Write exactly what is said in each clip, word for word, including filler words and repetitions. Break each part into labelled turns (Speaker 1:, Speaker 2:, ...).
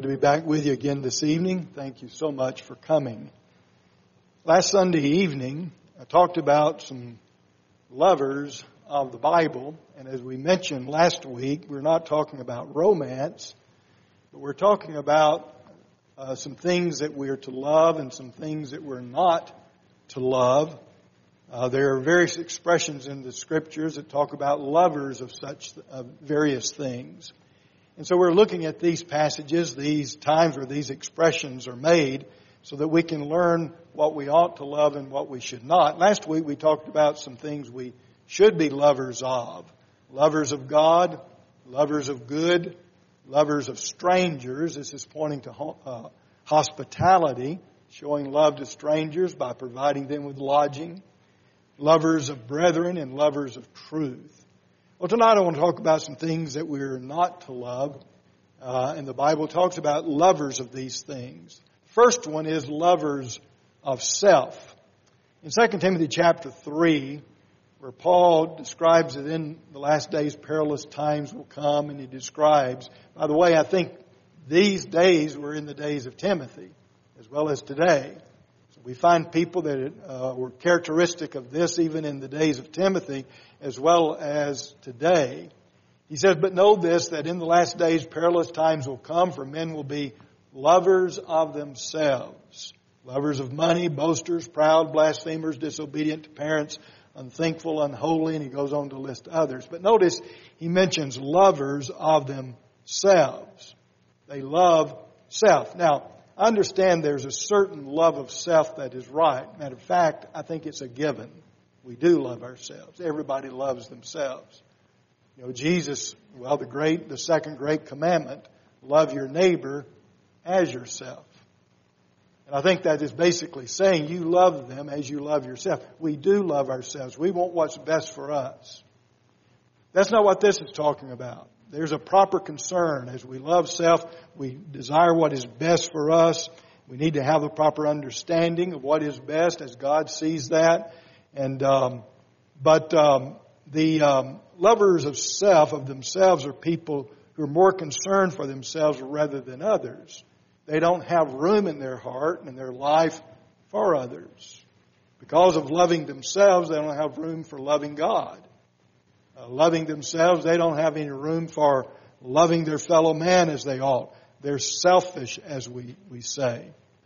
Speaker 1: to be back with you again this evening. Thank you so much for coming. Last Sunday evening, I talked about some lovers of the Bible. And as we mentioned last week, we're not talking about romance, but we're talking about uh, some things that we're to love and some things that we're not to love. Uh, there are various expressions in the Scriptures that talk about lovers of such uh, various things. And so we're looking at these passages, these times where these expressions are made, so that we can learn what we ought to love and what we should not. Last week we talked about some things we should be lovers of. Lovers of God, lovers of good, lovers of strangers. This is pointing to uh, hospitality, showing love to strangers by providing them with lodging. Lovers of brethren and lovers of truth. Well, tonight I want to talk about some things that we're not to love. Uh, and the Bible talks about lovers of these things. First one is lovers of self. In Second Timothy chapter three, where Paul describes that in the last days perilous times will come, and he describes, by the way, I think these days were in the days of Timothy, as well as today. We find people that uh, were characteristic of this even in the days of Timothy as well as today. He says, but know this, that in the last days perilous times will come, for men will be lovers of themselves, lovers of money, boasters, proud, blasphemers, disobedient to parents, unthankful, unholy, and he goes on to list others. But notice he mentions lovers of themselves. They love self. Now, I understand there's a certain love of self that is right. Matter of fact, I think it's a given. We do love ourselves. Everybody loves themselves. You know, Jesus, well, the great, the second great commandment, love your neighbor as yourself. And I think that is basically saying you love them as you love yourself. We do love ourselves. We want what's best for us. That's not what this is talking about. There's a proper concern. As we love self, we desire what is best for us. We need to have a proper understanding of what is best as God sees that. And um, But um, the um, lovers of self, of themselves, are people who are more concerned for themselves rather than others. They don't have room in their heart and in their life for others. Because of loving themselves, they don't have room for loving God. Uh, loving themselves, they don't have any room for loving their fellow man as they ought. They're selfish, as we, we say.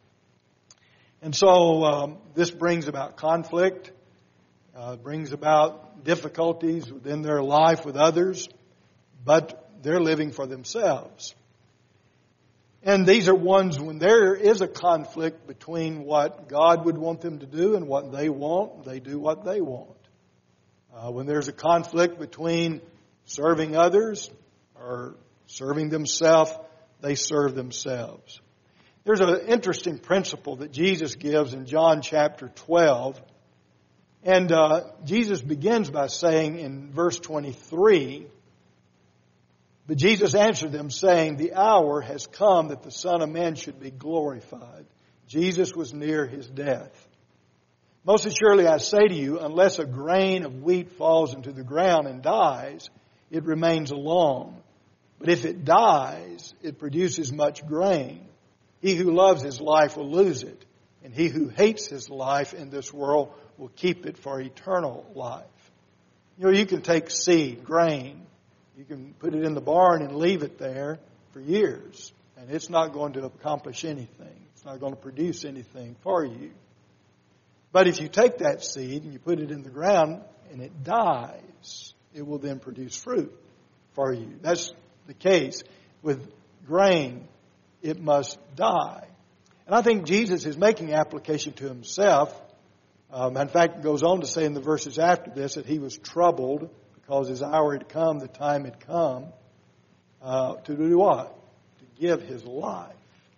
Speaker 1: And so um, this brings about conflict, uh, brings about difficulties within their life with others, but they're living for themselves. And these are ones when there is a conflict between what God would want them to do and what they want, they do what they want. Uh, when there's a conflict between serving others or serving themselves, they serve themselves. There's an interesting principle that Jesus gives in John chapter twelve. And uh, Jesus begins by saying in verse twenty-three, but Jesus answered them, saying, the hour has come that the Son of Man should be glorified. Jesus was near his death. Most assuredly I say to you, unless a grain of wheat falls into the ground and dies, it remains alone. But if it dies, it produces much grain. He who loves his life will lose it, and he who hates his life in this world will keep it for eternal life. You know, you can take seed, grain, you can put it in the barn and leave it there for years, and it's not going to accomplish anything. It's not going to produce anything for you. But if you take that seed and you put it in the ground and it dies, it will then produce fruit for you. That's the case with grain. It must die. And I think Jesus is making application to himself. Um, in fact, it goes on to say in the verses after this that he was troubled because his hour had come, the time had come, uh, to do what? To give his life.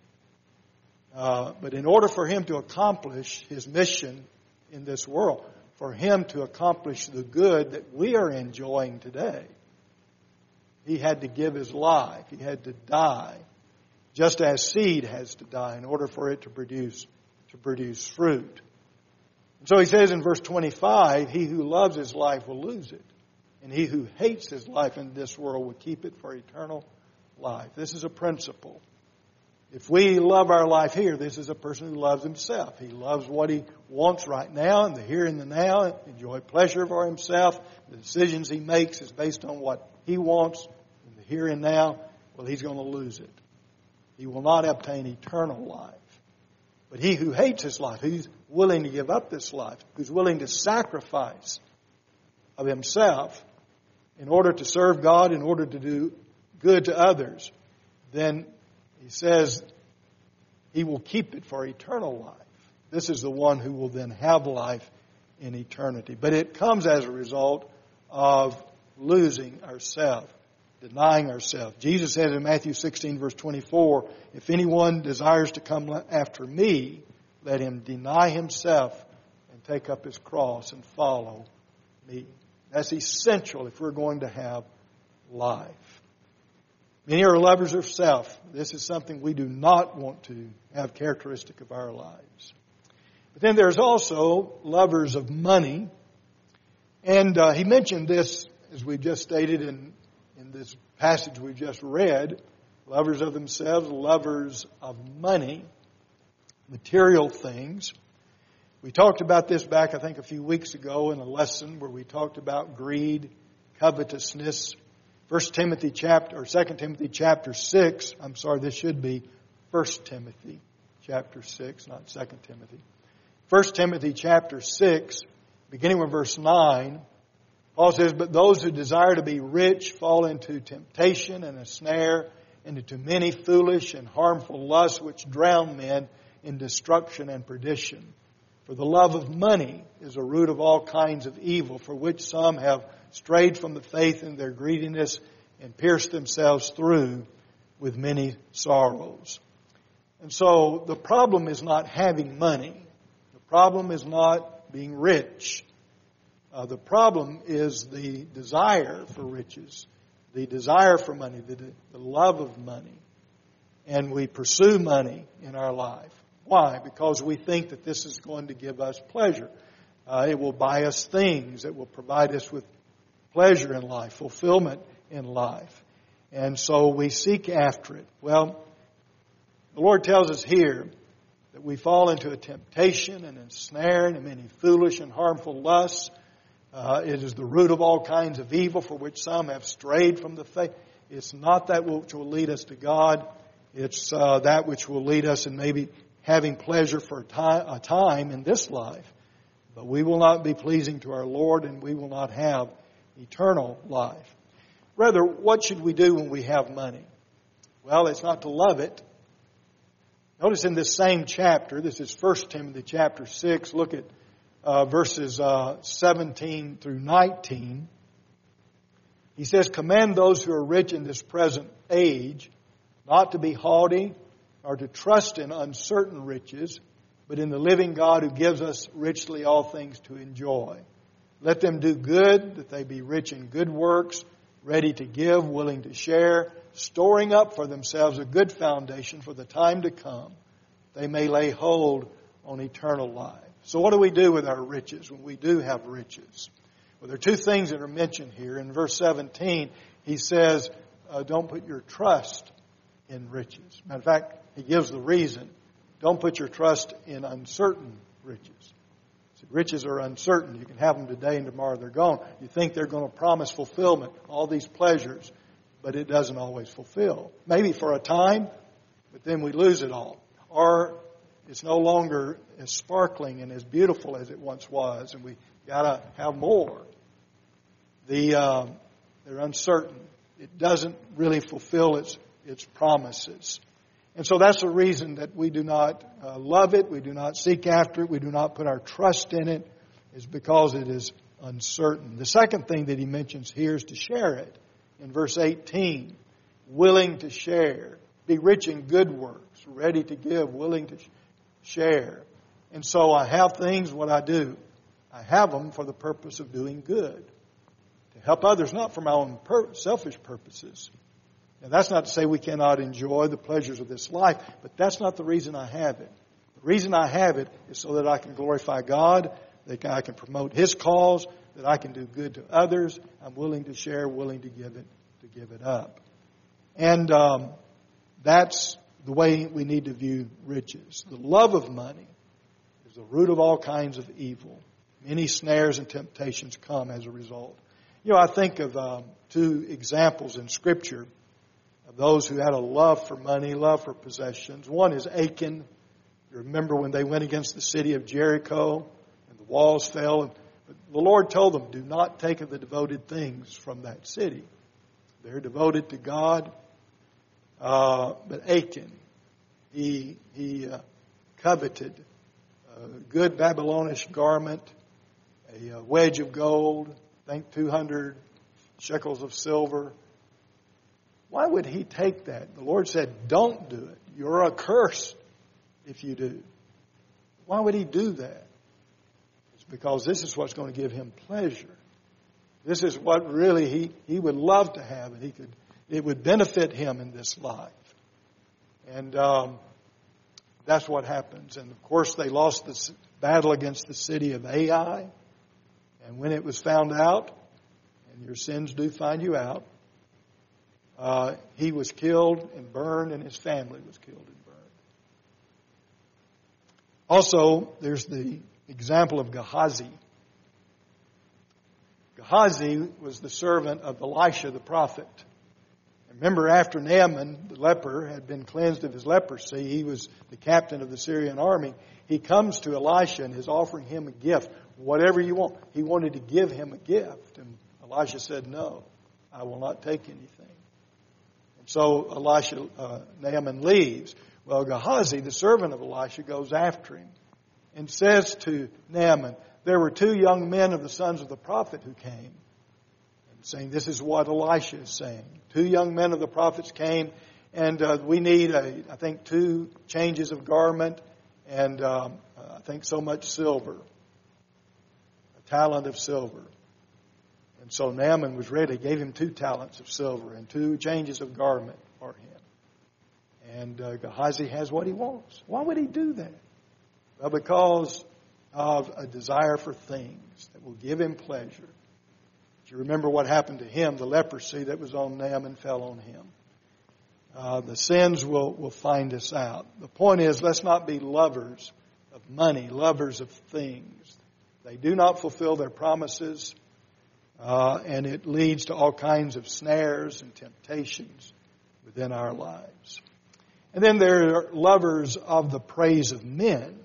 Speaker 1: Uh, but in order for him to accomplish his mission in this world, for him to accomplish the good that we are enjoying today, he had to give his life. He had to die, just as seed has to die in order for it to produce to produce fruit. And so he says in verse twenty-five, he who loves his life will lose it, and he who hates his life in this world will keep it for eternal life. This is a principle. If we love our life here, this is a person who loves himself. He loves what he wants right now and the here and the now, enjoy pleasure for himself. The decisions he makes is based on what he wants in the here and now. Well, he's going to lose it. He will not obtain eternal life. But he who hates his life, who's willing to give up this life, who's willing to sacrifice of himself in order to serve God, in order to do good to others, then he says he will keep it for eternal life. This is the one who will then have life in eternity. But it comes as a result of losing ourselves, denying ourselves. Jesus said in Matthew sixteen, verse twenty-four, if anyone desires to come after me, let him deny himself and take up his cross and follow me. That's essential if we're going to have life. Many are lovers of self. This is something we do not want to have characteristic of our lives. But then there's also lovers of money. And uh, he mentioned this, as we just stated in, in this passage we just read. Lovers of themselves, lovers of money, material things. We talked about this back, I think, a few weeks ago in a lesson where we talked about greed, covetousness. First Timothy chapter, or Second Timothy chapter six. I'm sorry, this should be First Timothy chapter six, not Second Timothy. First Timothy chapter six, beginning with verse nine. Paul says, but those who desire to be rich fall into temptation and a snare, and into many foolish and harmful lusts which drown men in destruction and perdition. For the love of money is a root of all kinds of evil, for which some have strayed from the faith in their greediness and pierced themselves through with many sorrows. And so the problem is not having money. The problem is not being rich. Uh, the problem is the desire for riches, the desire for money, the, the love of money. And we pursue money in our life. Why? Because we think that this is going to give us pleasure. Uh, it will buy us things. It will provide us with pleasure in life, fulfillment in life. And so we seek after it. Well, the Lord tells us here that we fall into a temptation and a snare and many foolish and harmful lusts. Uh, it is the root of all kinds of evil, for which some have strayed from the faith. It's not that which will lead us to God. It's uh, that which will lead us in maybe having pleasure for a time, a time in this life. But we will not be pleasing to our Lord, and we will not have eternal life. Rather, what should we do when we have money? Well, it's not to love it. Notice in this same chapter, this is First Timothy chapter six, look at uh, verses uh, seventeen through nineteen. He says, command those who are rich in this present age not to be haughty or to trust in uncertain riches, but in the living God who gives us richly all things to enjoy. Let them do good, that they be rich in good works, ready to give, willing to share, storing up for themselves a good foundation for the time to come. They may lay hold on eternal life. So what do we do with our riches when we do have riches? Well, there are two things that are mentioned here. In verse seventeen, he says, uh, don't put your trust in riches. Matter of fact, he gives the reason. Don't put your trust in uncertain riches. See, riches are uncertain. You can have them today and tomorrow they're gone. You think they're going to promise fulfillment, all these pleasures, but it doesn't always fulfill. Maybe for a time, but then we lose it all. Or it's no longer as sparkling and as beautiful as it once was, and we got to have more. The um, they're uncertain. It doesn't really fulfill its its promises. And so that's the reason that we do not uh, love it, we do not seek after it, we do not put our trust in it, is because it is uncertain. The second thing that he mentions here is to share it. In verse eighteen, willing to share, be rich in good works, ready to give, willing to sh- share. And so I have things, what I do, I have them for the purpose of doing good, to help others, not for my own per- selfish purposes. Now, that's not to say we cannot enjoy the pleasures of this life, but that's not the reason I have it. The reason I have it is so that I can glorify God, that I can promote His cause, that I can do good to others. I'm willing to share, willing to give it, to give it up. And um, that's the way we need to view riches. The love of money is the root of all kinds of evil. Many snares and temptations come as a result. You know, I think of um, two examples in Scripture of those who had a love for money, love for possessions. One is Achan. You remember when they went against the city of Jericho and the walls fell. But the Lord told them, do not take of the devoted things from that city. They're devoted to God. Uh, but Achan, he, he uh, coveted a good Babylonish garment, a, a wedge of gold, I think two hundred shekels of silver. Why would he take that? The Lord said, don't do it. You're accursed if you do. Why would he do that? It's because this is what's going to give him pleasure. This is what really he, he would love to have, and he could, it would benefit him in this life. And um, that's what happens. And of course, they lost this battle against the city of Ai. And when it was found out, and your sins do find you out, uh, he was killed and burned, and his family was killed and burned. Also, there's the example of Gehazi. Gehazi was the servant of Elisha the prophet. Remember, after Naaman, the leper, had been cleansed of his leprosy, he was the captain of the Syrian army. He comes to Elisha and is offering him a gift. Whatever you want. He wanted to give him a gift. And Elisha said, no, I will not take anything. And so Elisha, uh, Naaman leaves. Well, Gehazi, the servant of Elisha, goes after him and says to Naaman, there were two young men of the sons of the prophet who came. And saying, this is what Elisha is saying. Two young men of the prophets came, and uh, we need, a, I think, two changes of garment, and um, I think so much silver. A talent of silver. And so Naaman was ready, gave him two talents of silver and two changes of garment for him. And uh, Gehazi has what he wants. Why would he do that? Well, because of a desire for things that will give him pleasure. If you remember what happened to him, the leprosy that was on Naaman fell on him. Uh, the sins will, will find us out. The point is, let's not be lovers of money, lovers of things. They do not fulfill their promises, uh, and it leads to all kinds of snares and temptations within our lives. And then there are lovers of the praise of men.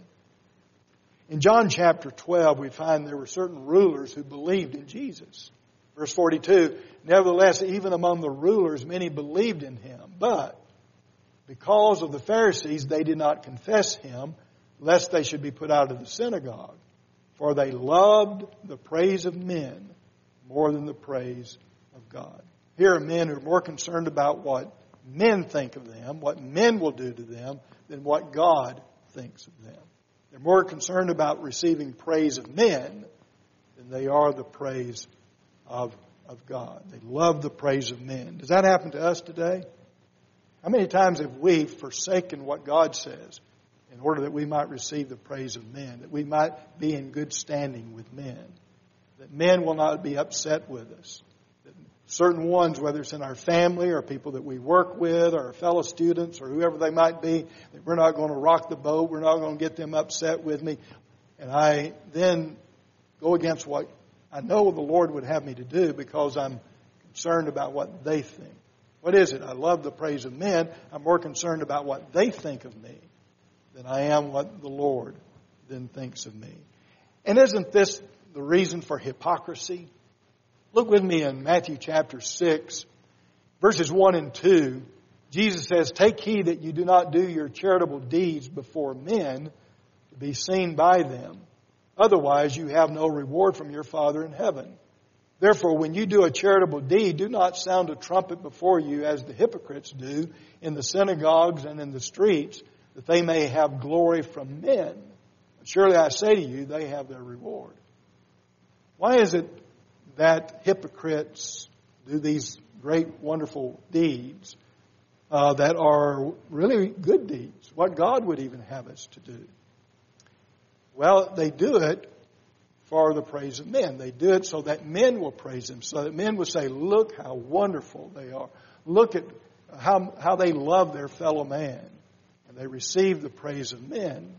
Speaker 1: In John chapter twelve, we find there were certain rulers who believed in Jesus. Verse forty-two, nevertheless, even among the rulers, many believed in him. But because of the Pharisees, they did not confess him, lest they should be put out of the synagogue. For they loved the praise of men more than the praise of God. Here are men who are more concerned about what men think of them, what men will do to them, than what God thinks of them. They're more concerned about receiving praise of men than they are the praise of, of God. They love the praise of men. Does that happen to us today? How many times have we forsaken what God says in order that we might receive the praise of men, that we might be in good standing with men, that men will not be upset with us, that certain ones, whether it's in our family or people that we work with or our fellow students or whoever they might be, that we're not going to rock the boat, we're not going to get them upset with me. And I then go against what I know the Lord would have me to do because I'm concerned about what they think. What is it? I love the praise of men. I'm more concerned about what they think of me than I am what the Lord then thinks of me. And isn't this the reason for hypocrisy? Look with me in Matthew chapter six, verses one and two. Jesus says, take heed that you do not do your charitable deeds before men to be seen by them. Otherwise, you have no reward from your Father in heaven. Therefore, when you do a charitable deed, do not sound a trumpet before you as the hypocrites do in the synagogues and in the streets, that they may have glory from men. Surely I say to you, they have their reward. Why is it that hypocrites do these great, wonderful deeds uh, that are really good deeds, what God would even have us to do? Well, they do it for the praise of men. They do it so that men will praise them, so that men will say, look how wonderful they are. Look at how, how they love their fellow man. They receive the praise of men.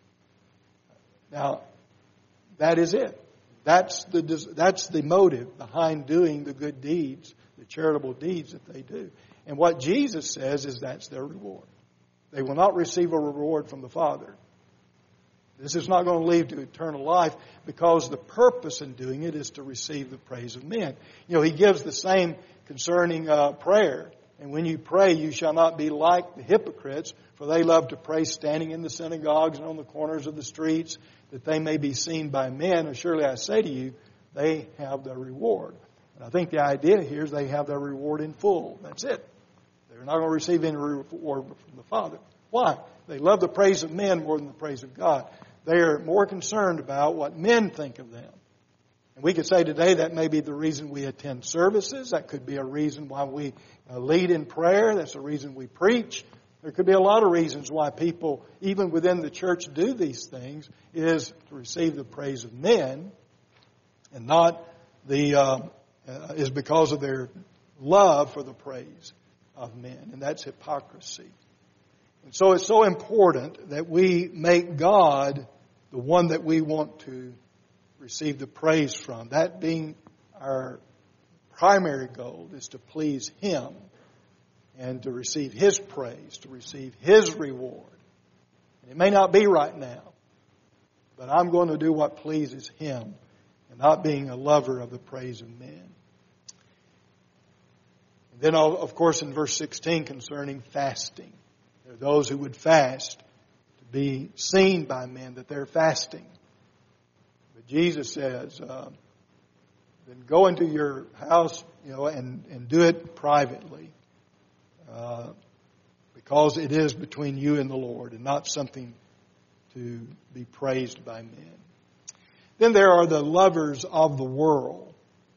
Speaker 1: Now, that is it. That's the, that's the motive behind doing the good deeds, the charitable deeds that they do. And what Jesus says is that's their reward. They will not receive a reward from the Father. This is not going to lead to eternal life because the purpose in doing it is to receive the praise of men. You know, he gives the same concerning uh, prayer. And when you pray, you shall not be like the hypocrites, for they love to pray standing in the synagogues and on the corners of the streets, that they may be seen by men. And surely I say to you, they have their reward. And I think the idea here is they have their reward in full. That's it. They're not going to receive any reward from the Father. Why? They love the praise of men more than the praise of God. They are more concerned about what men think of them. And we could say today that may be the reason we attend services. That could be a reason why we lead in prayer. That's a reason we preach. There could be a lot of reasons why people, even within the church, do these things, is to receive the praise of men, and not the uh, uh, is because of their love for the praise of men, and that's hypocrisy. And so it's so important that we make God the one that we want to receive the praise from. That being our primary goal is to please Him and to receive His praise, to receive His reward. And it may not be right now, but I'm going to do what pleases Him and not being a lover of the praise of men. And then, of course, in verse sixteen concerning fasting, there are those who would fast to be seen by men that they're fasting. But Jesus says, uh, then go into your house, you know, and, and do it privately. Uh, because it is between you and the Lord and not something to be praised by men. Then there are the lovers of the world.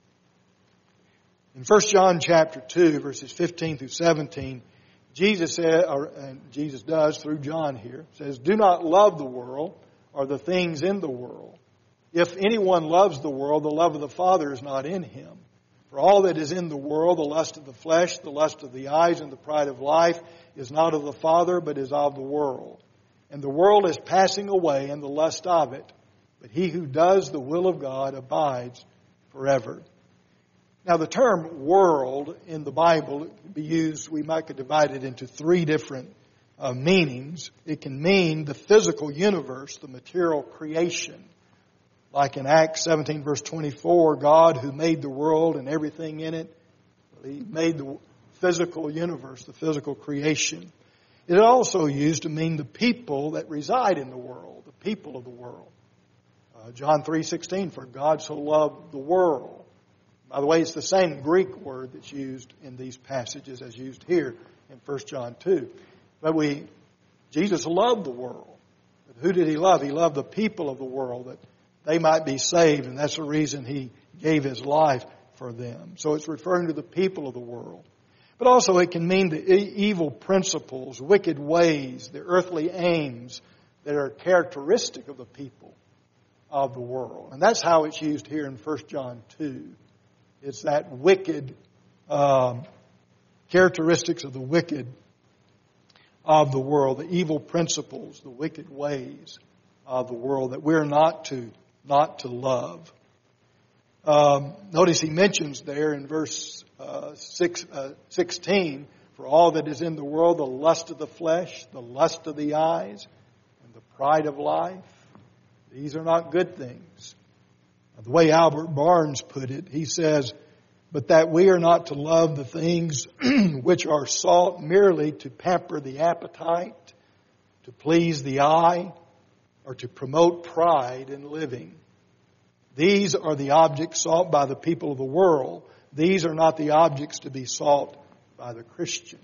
Speaker 1: In First John chapter two, verses fifteen through seventeen, Jesus said, or, and Jesus does through John here, says, do not love the world or the things in the world. If anyone loves the world, the love of the Father is not in him. For all that is in the world, the lust of the flesh, the lust of the eyes, and the pride of life, is not of the Father, but is of the world. And the world is passing away, and the lust of it. But he who does the will of God abides forever. Now, the term world in the Bible can be used, we might could divide it into three different uh, meanings. It can mean the physical universe, the material creation. Like in Acts seventeen, verse twenty-four, God who made the world and everything in it, He made the physical universe, the physical creation. It is also used to mean the people that reside in the world, the people of the world. Uh, John three sixteen, for God so loved the world. By the way, it's the same Greek word that's used in these passages as used here in First John two. But we, Jesus loved the world. But who did He love? He loved the people of the world, that they might be saved, and that's the reason He gave His life for them. So it's referring to the people of the world. But also it can mean the evil principles, wicked ways, the earthly aims that are characteristic of the people of the world. And that's how it's used here in First John two. It's that wicked um, characteristics of the wicked of the world, the evil principles, the wicked ways of the world that we're not to not to love. Um, notice he mentions there in verse uh, six, uh, sixteen, for all that is in the world, the lust of the flesh, the lust of the eyes, and the pride of life. These are not good things. The way Albert Barnes put it, he says, but that we are not to love the things which are sought merely to pamper the appetite, to please the eye, or to promote pride in living. These are the objects sought by the people of the world. These are not the objects to be sought by the Christian.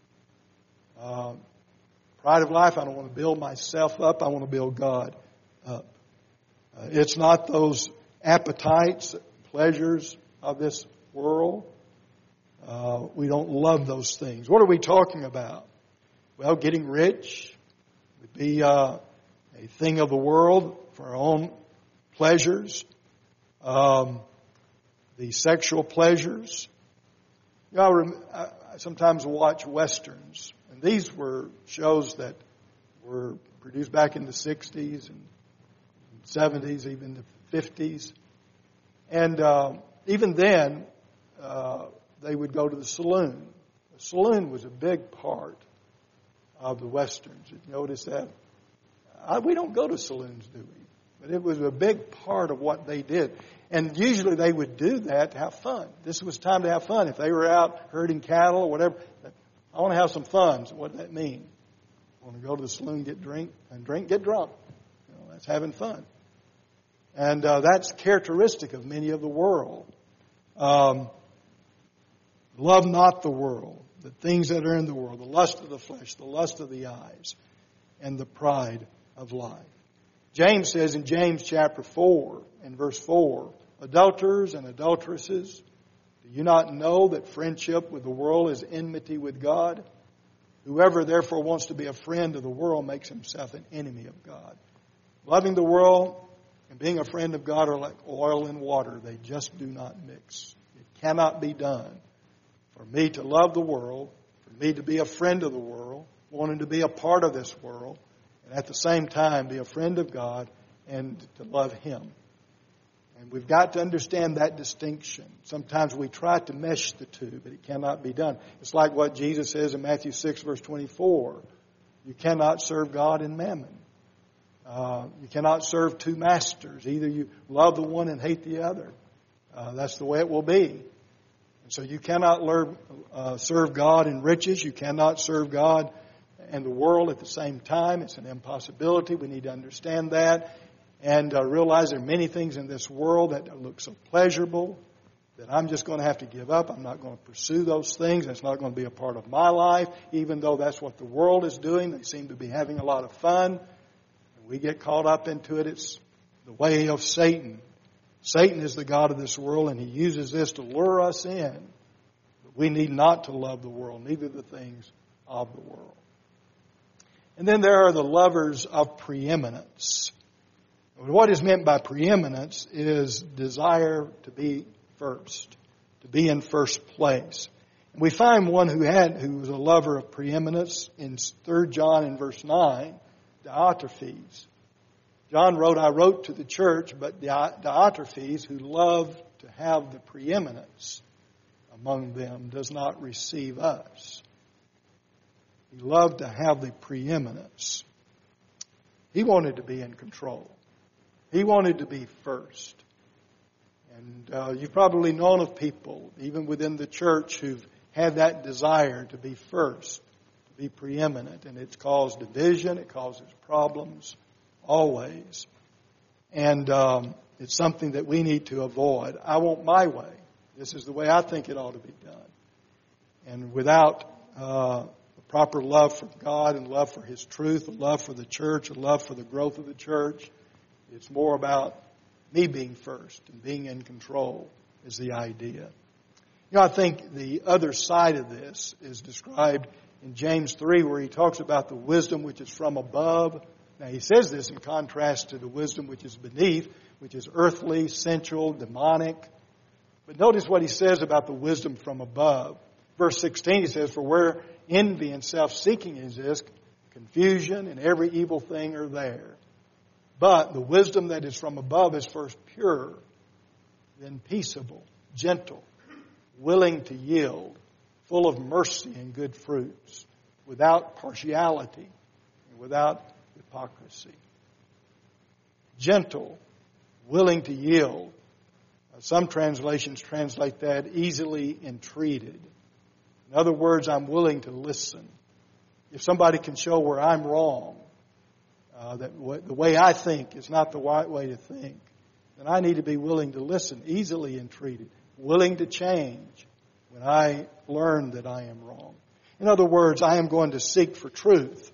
Speaker 1: Uh, pride of life, I don't want to build myself up. I want to build God up. Uh, it's not those appetites, pleasures of this world. Uh, we don't love those things. What are we talking about? Well, getting rich would be uh, a thing of the world for our own pleasures. Um, the sexual pleasures. You know, I, rem- I sometimes watch westerns, and these were shows that were produced back in the sixties and seventies, even the fifties. And uh, even then, uh, they would go to the saloon. The saloon was a big part of the Westerns. You notice that? I, we don't go to saloons, do we? But it was a big part of what they did. And usually they would do that to have fun. This was time to have fun. If they were out herding cattle or whatever, I want to have some fun. So what does that mean? I want to go to the saloon, get drink, and drink, get drunk. You know, that's having fun. And uh, that's characteristic of many of the world. Um, love not the world, the things that are in the world, the lust of the flesh, the lust of the eyes, and the pride of life. James says in James chapter four and verse four, adulterers and adulteresses, do you not know that friendship with the world is enmity with God? Whoever therefore wants to be a friend of the world makes himself an enemy of God. Loving the world and being a friend of God are like oil and water. They just do not mix. It cannot be done. For me to love the world, for me to be a friend of the world, wanting to be a part of this world, and at the same time be a friend of God and to love Him. And we've got to understand that distinction. Sometimes we try to mesh the two, but it cannot be done. It's like what Jesus says in Matthew six, verse twenty-four. You cannot serve God and mammon. Uh, you cannot serve two masters. Either you love the one and hate the other. Uh, that's the way it will be. And so you cannot learn, uh, serve God in riches. You cannot serve God and the world at the same time. It's an impossibility. We need to understand that and uh, realize there are many things in this world that look so pleasurable that I'm just going to have to give up. I'm not going to pursue those things. That's not going to be a part of my life, even though that's what the world is doing. They seem to be having a lot of fun. We get caught up into it. It's the way of Satan. Satan is the god of this world, and he uses this to lure us in. But we need not to love the world, neither the things of the world. And then there are the lovers of preeminence. What is meant by preeminence is desire to be first, to be in first place. And we find one who had who was a lover of preeminence in Third John in verse nine. Diotrephes. John wrote, I wrote to the church, but Diotrephes, who loved to have the preeminence among them, does not receive us. He loved to have the preeminence. He wanted to be in control. He wanted to be first. And uh, you've probably known of people, even within the church, who've had that desire to be first. Be preeminent, and it's caused division, it causes problems, always. And um, it's something that we need to avoid. I want my way. This is the way I think it ought to be done. And without uh, the proper love for God and love for His truth, a love for the church, a love for the growth of the church, it's more about me being first and being in control is the idea. You know, I think the other side of this is described in James three, where he talks about the wisdom which is from above. Now, he says this in contrast to the wisdom which is beneath, which is earthly, sensual, demonic. But notice what he says about the wisdom from above. Verse sixteen, he says, for where envy and self-seeking exist, confusion and every evil thing are there. But the wisdom that is from above is first pure, then peaceable, gentle, willing to yield, full of mercy and good fruits, without partiality and without hypocrisy. Gentle, willing to yield. Some translations translate that easily entreated. In other words, I'm willing to listen. If somebody can show where I'm wrong, uh, that w- the way I think is not the right way to think, then I need to be willing to listen, easily entreated, willing to change when I learn that I am wrong. In other words, I am going to seek for truth.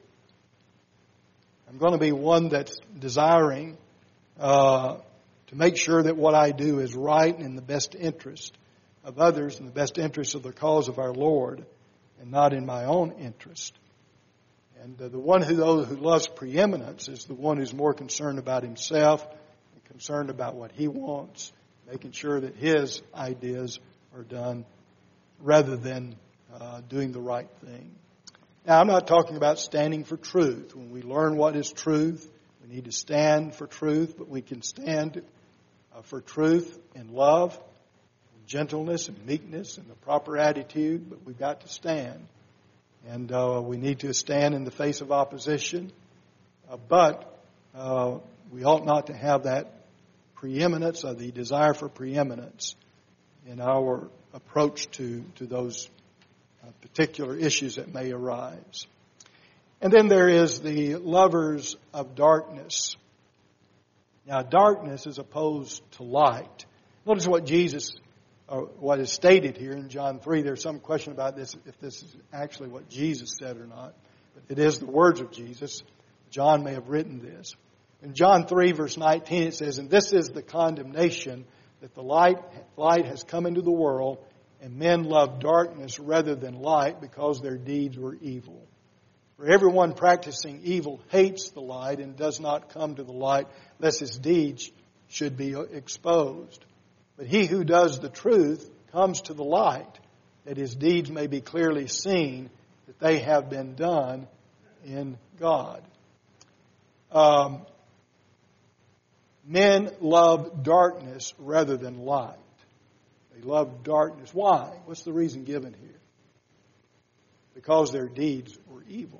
Speaker 1: I'm going to be one that's desiring uh, to make sure that what I do is right and in the best interest of others, in the best interest of the cause of our Lord, and not in my own interest. And uh, the one who, who loves preeminence is the one who's more concerned about himself, and concerned about what he wants, making sure that his ideas are done rather than uh, doing the right thing. Now, I'm not talking about standing for truth. When we learn what is truth, we need to stand for truth, but we can stand uh, for truth in love, in gentleness, and meekness, and the proper attitude, but we've got to stand. And uh, we need to stand in the face of opposition, uh, but uh, we ought not to have that preeminence or the desire for preeminence in our approach to, to those uh, particular issues that may arise. And then there is the lovers of darkness. Now, darkness is opposed to light. Notice what Jesus, or what is stated here in John three. There's some question about this, if this is actually what Jesus said or not. But it is the words of Jesus. John may have written this. In John three, verse nineteen, it says, "And this is the condemnation, that the light, light has come into the world, and men love darkness rather than light, because their deeds were evil. For everyone practicing evil hates the light and does not come to the light, lest his deeds should be exposed. But he who does the truth comes to the light, that his deeds may be clearly seen, that they have been done in God." Um, men love darkness rather than light. They love darkness. Why? What's the reason given here? Because their deeds were evil.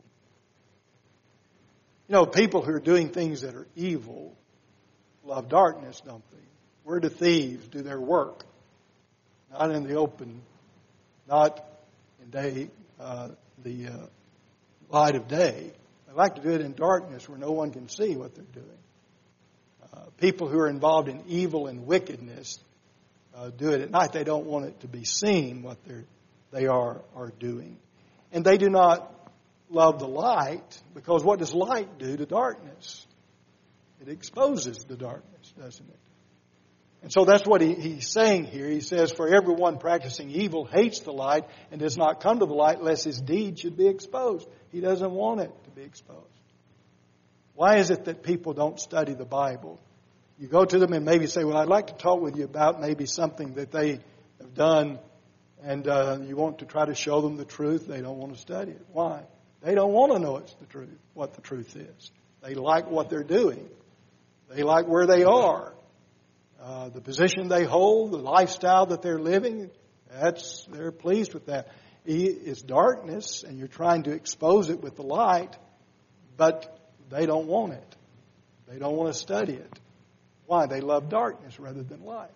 Speaker 1: You know, people who are doing things that are evil love darkness, don't they? Where do thieves do their work? Not in the open, not in day, uh, the uh, light of day. They like to do it in darkness where no one can see what they're doing. Uh, people who are involved in evil and wickedness uh, do it at night. They don't want it to be seen what they're, they are, are doing. And they do not love the light, because what does light do to darkness? It exposes the darkness, doesn't it? And so that's what he, he's saying here. He says, "For everyone practicing evil hates the light and does not come to the light, lest his deed should be exposed." He doesn't want it to be exposed. Why is it that people don't study the Bible? You go to them and maybe say, "Well, I'd like to talk with you about maybe something that they have done," and uh, you want to try to show them the truth. They don't want to study it. Why? They don't want to know it's the truth, what the truth is. They like what they're doing. They like where they are. Uh, the position they hold, the lifestyle that they're living, that's they're pleased with that. It's darkness, and you're trying to expose it with the light, but they don't want it. They don't want to study it. Why? They love darkness rather than light.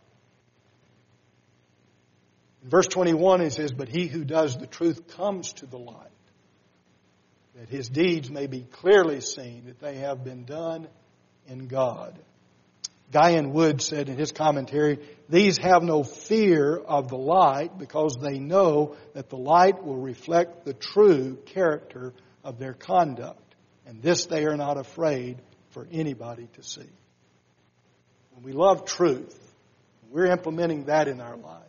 Speaker 1: In verse twenty-one, it says, "But he who does the truth comes to the light, that his deeds may be clearly seen, that they have been done in God." Guyan Wood said in his commentary, "These have no fear of the light, because they know that the light will reflect the true character of their conduct. And this they are not afraid for anybody to see." When we love truth, we're implementing that in our life,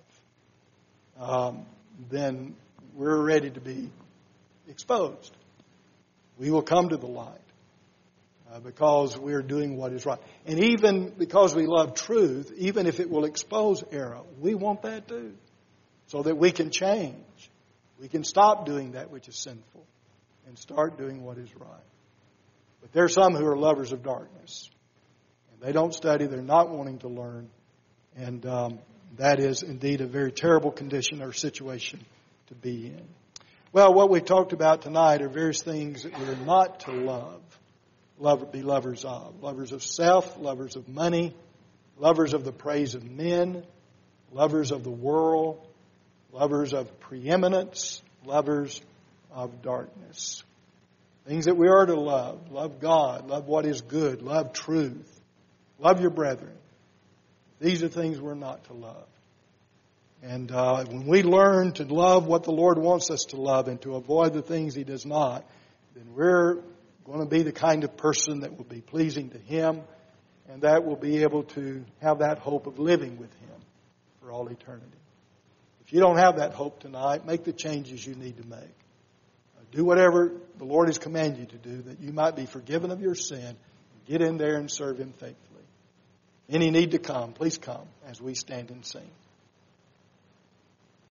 Speaker 1: um, then we're ready to be exposed. We will come to the light uh, because we're doing what is right. And even because we love truth, even if it will expose error, we want that too, so that we can change. We can stop doing that which is sinful and start doing what is right. But there are some who are lovers of darkness. And they don't study. They're not wanting to learn. And um, that is indeed a very terrible condition or situation to be in. Well, what we talked about tonight are various things that we're not to love, love, be lovers of. Lovers of self, lovers of money, lovers of the praise of men, lovers of the world, lovers of preeminence, lovers of darkness. Things that we are to love. Love God. Love what is good. Love truth. Love your brethren. These are things we're not to love. And uh, when we learn to love what the Lord wants us to love and to avoid the things He does not, then we're going to be the kind of person that will be pleasing to Him, and that will be able to have that hope of living with Him for all eternity. If you don't have that hope tonight, make the changes you need to make. Uh, do whatever the Lord has commanded you to do, that you might be forgiven of your sin. Get in there and serve Him faithfully. Any need to come, please come as we stand and sing.